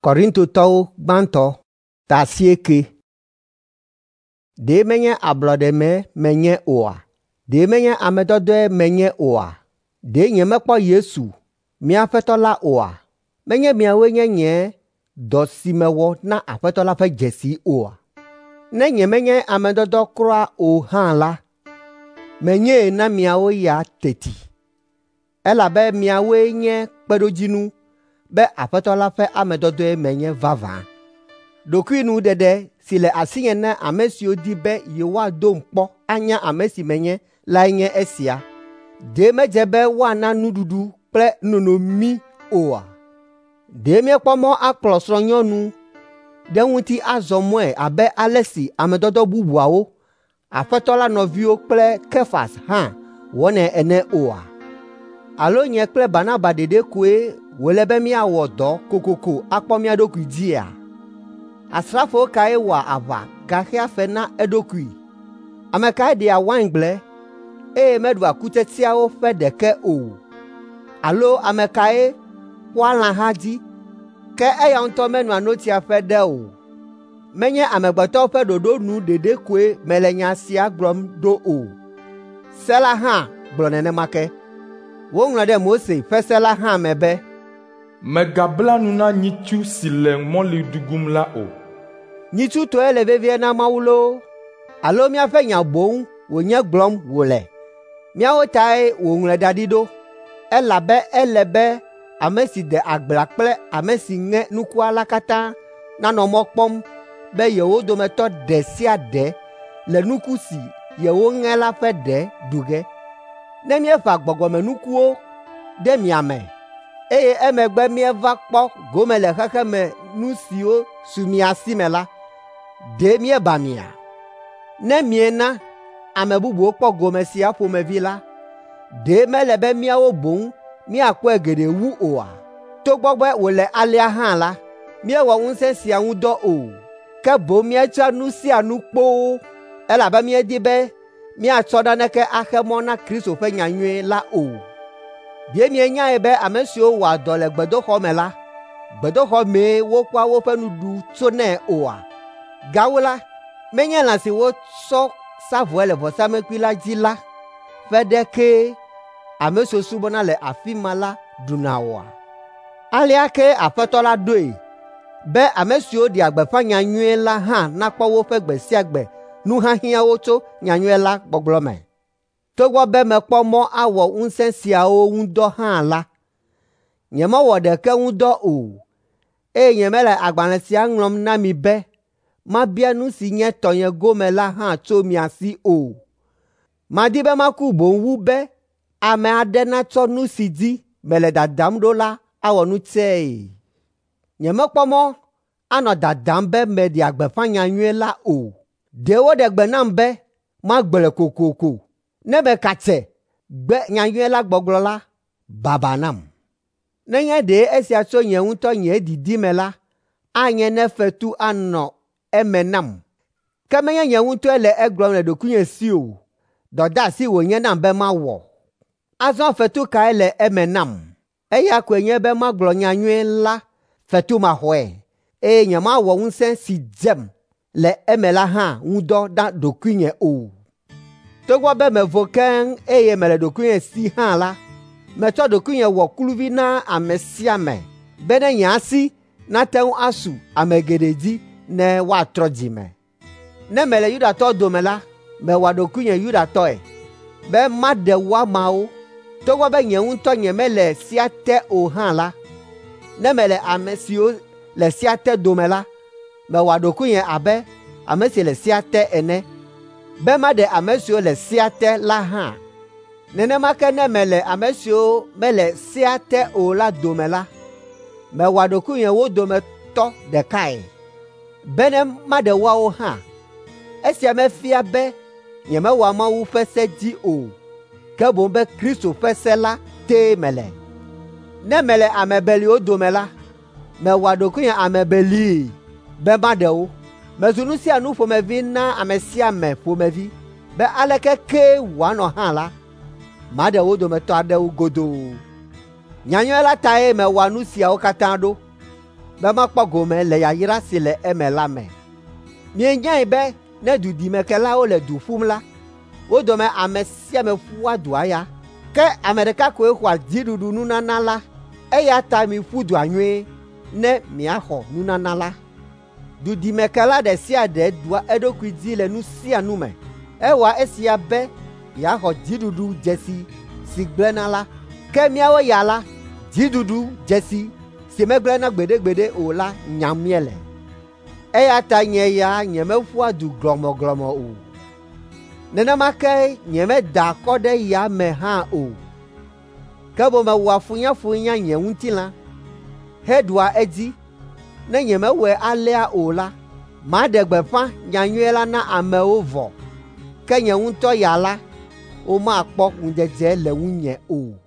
Korintotɔwo gbãtɔ ta 9. Ɖe menye ablɔɖeme menye oa? Ɖe menye amedɔdɔe menye oa? Ɖe nyemekpɔ Yesu mía Aƒetɔ la oa? Menye miawoe nye nye dɔ si mewɔ na Aƒetɔ la ƒe dzesi oa? Ne nyemenye amedɔdɔ kura o hã la, menyee na miawo ya teti, elabe miawoe nye kpeɖodzinu be Aƒetɔ la ƒe amedɔdɔe menye vavã. Ɖokuinuɖeɖe si le asinye na ame siwo di be yewoadom kpɔ anya ame si menye lae nye esia: ɖe medze be woana nuɖuɖu kple nonomi oa? Ɖe miekpɔ mɔ akplɔ srɔ̃nyɔnu ɖe ŋuti azɔ mɔe abe ale si amedɔdɔ bubuawo, Aƒetɔ la nɔviwo kple Kefas hã wɔnɛ ene oa? Alo nye kple Barnaba ɖeɖe koe wòle be míawɔ dɔ kokoko akpɔ mía ɖokui dzia? Asrafowo kae wɔa aʋa gaxea fe na eɖokui? Ame kae ɖea waingble eye meɖua kutsetseawo ƒe ɖeke o? Alo ame kae ƒoa lãha dzi, ke eya ŋutɔ menɔa notia ƒe ɖe o? Menye amegbetɔwo ƒe ɖoɖo nu ɖeɖe koe mele nya sia gblɔm ɖo o. Se la hã gblɔ nenema ke. Woŋlɔ ɖe Mose ƒe se la hã me be, mègabla nu na nyitsu si le mɔli ɖugum la o. Nyitsu tɔe le vevie na Mawu loo, alo míaƒe nya boŋ wònye gblɔm wòle? Míawo tae wòŋlɔe da ɖi ɖo, elabe ele be ame si de agblea kple ame si ŋe nukua la katã nanɔ mɔ kpɔm be yewo dometɔ ɖe sia ɖe le nuku si yewoŋe la ƒe ɖe ɖu ge. Ne míeʋã gbɔgbɔmenukuwo ɖe mia me, eye emegbe míeva kpɔ gome le xexeme nu siwo su mia si me la, ɖe míeba mia? Ne miena ame bubuwo kpɔ gome sia ƒomevi la, ɖe mele be míawo boŋ míakpɔe geɖe wu oa? Togbɔ be wòle alea hã la, míewɔ ŋusẽ sia ŋu dɔ o, ke boŋ míetsɔ nu sia nu kpoo, elabe míedi be míatsɔ naneke axe mɔ na Kristo ƒe nyanyuie la o. Ɖe mienyae be ame siwo wɔa dɔ le gbedoxɔ me la, gbedoxɔ mee wokpɔa woƒe nuɖuɖu tsonɛ oa? Gawu la, menye lã si wotsɔ sa vɔe le vɔsamlekpui la dzi la ƒe ɖe kee ame siwo subɔna le afi ma la ɖuna oa? Alea ke Aƒetɔ la ɖoe, be ame siwo ɖea gbeƒã nyanyuie la hã nakpɔ woƒe gbe sia gbe nuhiahiãwo tso nyanyuie la gbɔgblɔ me. Togbɔ be mekpɔ mɔ awɔ ŋusẽ siawo ŋu dɔ hã la, nyemewɔ ɖeke ŋu dɔ o, eye nyemele agbalẽ sia ŋlɔm na mi be mabia nu si nye tɔnye gome la hã tso mia si o. Madi be maku boŋ wu be ame aɖe natsɔ nu si dzi mele dadam ɖo la awɔ nutsee. Nyemekpɔ mɔ anɔ dadam be meɖea gbeƒã nyanyuie la o. Ɖe woɖe gbe nam be magblɔe kokoko. Ne mekatse gbe nyanyuie la gbɔgblɔ la, baba nam. Nenye ɖe esia tso nye ŋutɔ nye didime la, anye ne fetu anɔ eme nam. Ke menye nye ŋutɔe le egblɔm le ɖokuinye si o, dɔdeasi wònye nam be mawɔ. Azɔ fetu kae le eme nam? Eya koe nye be magblɔ nyanyuie la fetumaxɔe, eye nyemawɔ ŋusẽ si dzem le eme la hã ŋu dɔ na ɖokuinye o. Togbɔ be mevo keŋ eye mele ɖokuinye si hã la, metsɔ ɖokuinye wɔ kluvi na ame sia ame, be ne nye asi nate ŋu asu ame geɖe dzi ne woatrɔ dzi me. Ne mele Yudatɔwo dome la, mewɔa ɖokuinye Yudatɔe, be maɖe wo ameawo. Togbɔ be nye ŋutɔ nyemele sia te o hã la, ne mele ame siwo le sia te dome la, mewɔa ɖokuinye abe ame si le sia te ene, be maɖe ame siwo le sia te la hã. Nenema ke ne mele ame siwo mele sia te o la dome la, mewɔa ɖokuinye wo dometɔ ɖekae, be ne maɖe woawo hã. Esia mefia be nyemewɔa Mawu ƒe se dzi o, ke boŋ be Kristo ƒe se la tee mele. Ne mele ame beliwo dome la, mewɔa ɖokuinye ame belii be maɖe wo. Mezu nu sia nu ƒomevi na ame sia ame ƒomevi, be aleke kee wòanɔ hã la, maɖe wo dometɔ aɖewo godoo. Nyanyuie la tae mewɔa nu siawo katã ɖo. be makpɔ gome le yayra si le eme la me. Mienyae be ne dudimekelawo le du ƒum la, wo dome ame sia ame ƒua dua ya. Ke ame ɖeka koe xɔa dziɖuɖu nunana la, eya ta miƒu dua nyuie ne miaxɔ nunana la. Dudimekela ɖe sia ɖe dua eɖokui dzi le nu sia nu me. Ewɔa esia be yeaxɔ dziɖuɖu dzesi si gblẽna la. Ke miawo ya la, dziɖuɖu dzesi si megblẽna gbeɖegbeɖe o la nyam miele. Eya ta nye ya nyemeƒua du glɔmɔglɔmɔ o. Nenema ke nyemeda akɔ ɖe ya me hã o. Ke bo mewɔa funyafunya nye ŋutilã, heɖua edzi. Ne nyemewɔe alea o la, maɖe gbeƒã nyanyuie la na amewo vɔ. Ke nye ŋutɔ ya la, womakpɔ ŋudzedze le ŋunye o.